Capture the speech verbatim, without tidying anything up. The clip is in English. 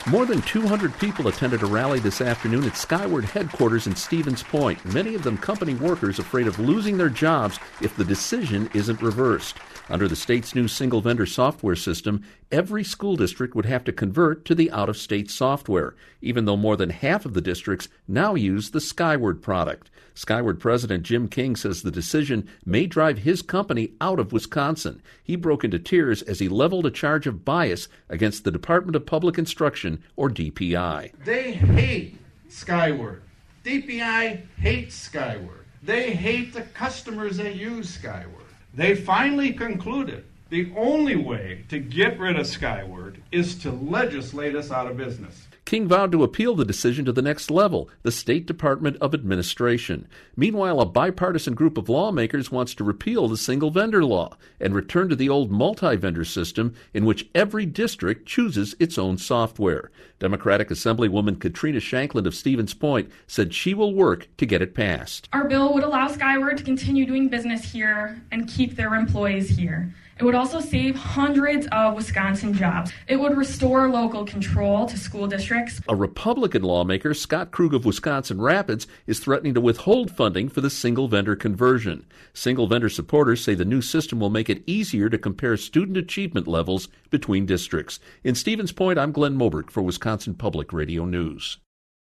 More than two hundred people attended a rally this afternoon at Skyward headquarters in Stevens Point, many of them company workers afraid of losing their jobs if the decision isn't reversed. Under the state's new single-vendor software system, every school district would have to convert to the out-of-state software, even though more than half of the districts now use the Skyward product. Skyward President Jim King says the decision may drive his company out of Wisconsin. He broke into tears as he leveled a charge of bias against the Department of Public Instruction, or D P I. They hate Skyward. D P I hates Skyward. They hate the customers that use Skyward. They finally concluded the only way to get rid of Skyward is to legislate us out of business. King vowed to appeal the decision to the next level, the State Department of Administration. Meanwhile, a bipartisan group of lawmakers wants to repeal the single-vendor law and return to the old multi-vendor system in which every district chooses its own software. Democratic Assemblywoman Katrina Shanklin of Stevens Point said she will work to get it passed. Our bill would allow Skyward to continue doing business here and keep their employees here. It would also save hundreds of Wisconsin jobs. It would restore local control to school districts. A Republican lawmaker, Scott Krug of Wisconsin Rapids, is threatening to withhold funding for the single-vendor conversion. Single-vendor supporters say the new system will make it easier to compare student achievement levels between districts. In Stevens Point, I'm Glenn Moberg for Wisconsin Public Radio News.